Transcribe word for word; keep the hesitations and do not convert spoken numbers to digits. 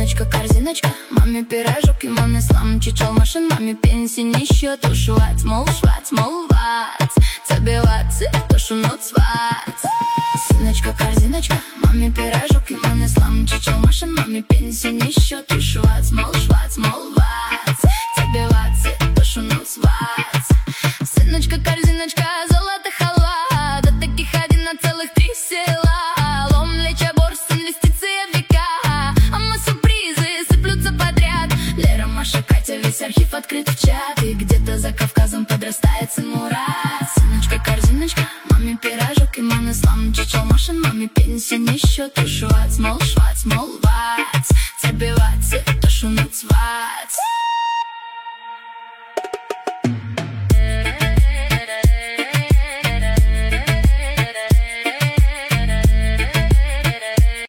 Сыночка, корзиночка, маме пирожок, и маме слам, чичал машин, маме пенсии не счет, ушивать, мол, швать, мол, вать, забиваться, то шунут свать. Сыночка, корзиночка, маме пирожок, и маме слам, чичал машин, маме пенсии не счет, ушивать, мол, швать, мол, вать, забиваться, то шунут свать. Сыночка, корзиночка, золото халва, до таких один на целых три села. Лом, леча, борс, инвестиции в века, а мы сюрпризы сыплются подряд. Лера, Маша, Катя, весь архив открыт в чат, и где-то за Кавказом подрастает сын Мурат. Сыночка, корзиночка, маме пирожок, и маме слам, чичал машин, маме пенсия не счет, ушивать, мол,